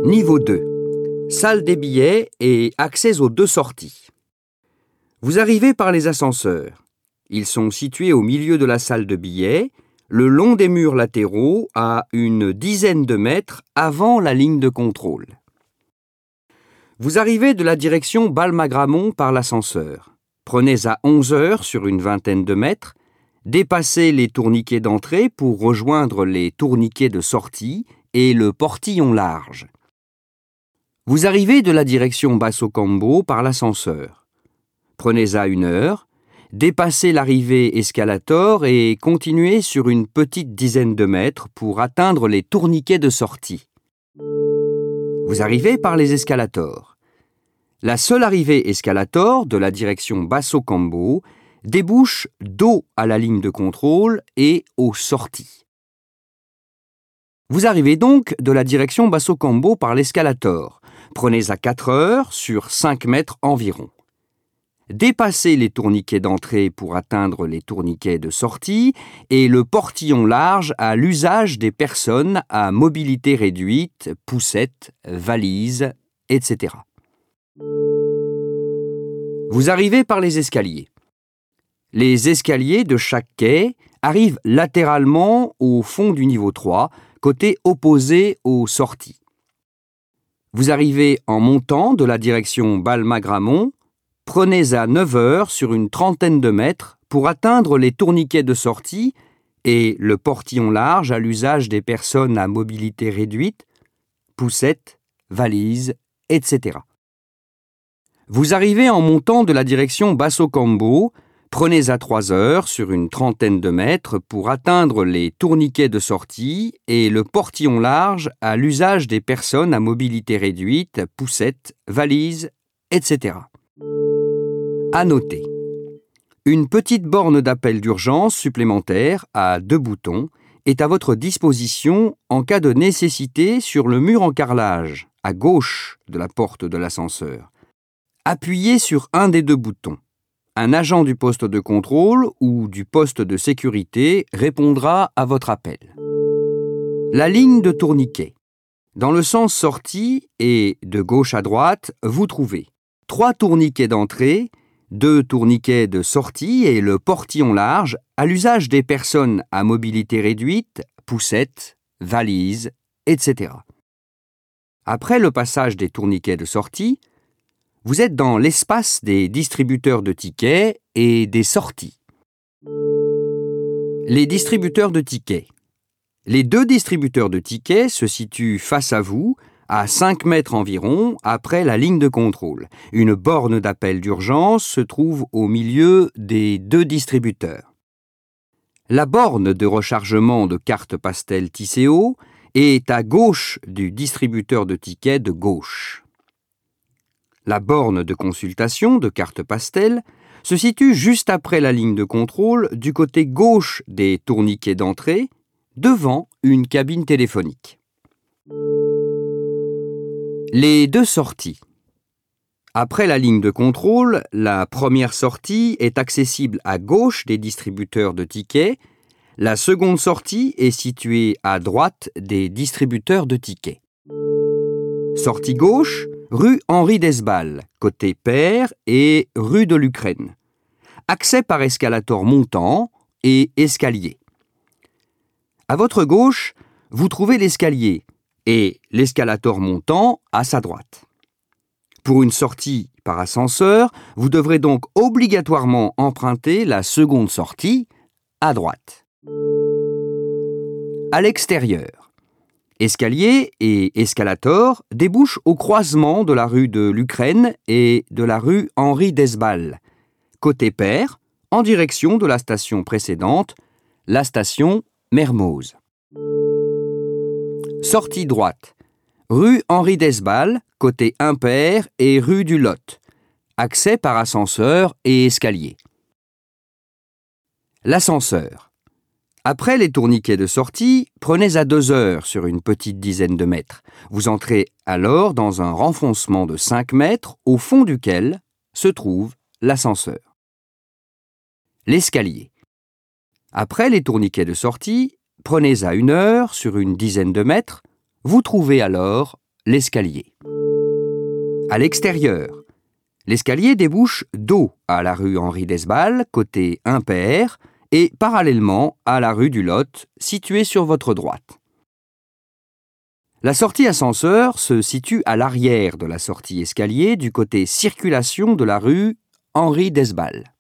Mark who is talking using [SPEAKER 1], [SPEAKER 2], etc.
[SPEAKER 1] Niveau 2. Salle des billets et accès aux 2 sorties. Vous arrivez par les ascenseurs. Ils sont situés au milieu de la salle de billets, le long des murs latéraux, à une dizaine de mètres avant la ligne de contrôle. Vous arrivez de la direction Balma-Gramont par l'ascenseur. Prenez à 11 heures sur une vingtaine de mètres, dépassez les tourniquets d'entrée pour rejoindre les tourniquets de sortie et le portillon large. Vous arrivez de la direction Basso-Cambo par l'ascenseur. Prenez à 1 heure, dépassez l'arrivée escalator et continuez sur une petite dizaine de mètres pour atteindre les tourniquets de sortie. Vous arrivez par les escalators. La seule arrivée escalator de la direction Basso-Cambo débouche dos à la ligne de contrôle et aux sorties. Vous arrivez donc de la direction Basso-Cambo par l'escalator. Prenez à 4 heures sur 5 mètres environ. Dépassez les tourniquets d'entrée pour atteindre les tourniquets de sortie et le portillon large à l'usage des personnes à mobilité réduite, poussettes, valises, etc. Vous arrivez par les escaliers. Les escaliers de chaque quai arrivent latéralement au fond du niveau 3, côté opposé aux sorties. Vous arrivez en montant de la direction Balma-Gramont, prenez à 9 heures sur une trentaine de mètres pour atteindre les tourniquets de sortie et le portillon large à l'usage des personnes à mobilité réduite, poussettes, valises, etc. Vous arrivez en montant de la direction Basso-Cambo, prenez à 3 heures sur une trentaine de mètres pour atteindre les tourniquets de sortie et le portillon large à l'usage des personnes à mobilité réduite, poussettes, valises, etc. À noter. Une petite borne d'appel d'urgence supplémentaire à 2 boutons est à votre disposition en cas de nécessité sur le mur en carrelage, à gauche de la porte de l'ascenseur. Appuyez sur un des 2 boutons. Un agent du poste de contrôle ou du poste de sécurité répondra à votre appel. La ligne de tourniquet. Dans le sens sortie et de gauche à droite, vous trouvez 3 tourniquets d'entrée, 2 tourniquets de sortie et le portillon large à l'usage des personnes à mobilité réduite, poussettes, valises, etc. Après le passage des tourniquets de sortie, vous êtes dans l'espace des distributeurs de tickets et des sorties. Les distributeurs de tickets. Les 2 distributeurs de tickets se situent face à vous, à 5 mètres environ, après la ligne de contrôle. Une borne d'appel d'urgence se trouve au milieu des 2 distributeurs. La borne de rechargement de carte pastel Tisséo est à gauche du distributeur de tickets de gauche. La borne de consultation de carte pastel se situe juste après la ligne de contrôle du côté gauche des tourniquets d'entrée, devant une cabine téléphonique. Les 2 sorties. Après la ligne de contrôle, la première sortie est accessible à gauche des distributeurs de tickets. La seconde sortie est située à droite des distributeurs de tickets. Sortie gauche, rue Henri d'Esbal, côté Père et rue de l'Ukraine. Accès par escalator montant et escalier. À votre gauche, vous trouvez l'escalier et l'escalator montant à sa droite. Pour une sortie par ascenseur, vous devrez donc obligatoirement emprunter la seconde sortie à droite. À l'extérieur. Escalier et escalator débouchent au croisement de la rue de l'Ukraine et de la rue Henri d'Esbal, côté Père, en direction de la station précédente, la station Mermoz. Sortie droite. Rue Henri d'Esbal, côté Impair et rue du Lot. Accès par ascenseur et escalier. L'ascenseur. Après les tourniquets de sortie, prenez à 2 heures sur une petite dizaine de mètres. Vous entrez alors dans un renfoncement de 5 mètres au fond duquel se trouve l'ascenseur. L'escalier. Après les tourniquets de sortie, prenez à 1 heure sur une dizaine de mètres. Vous trouvez alors l'escalier. À l'extérieur, l'escalier débouche dos à la rue Henri d'Esbal, côté impair, et parallèlement à la rue du Lot, située sur votre droite. La sortie ascenseur se situe à l'arrière de la sortie escalier du côté circulation de la rue Henri d'Esbal.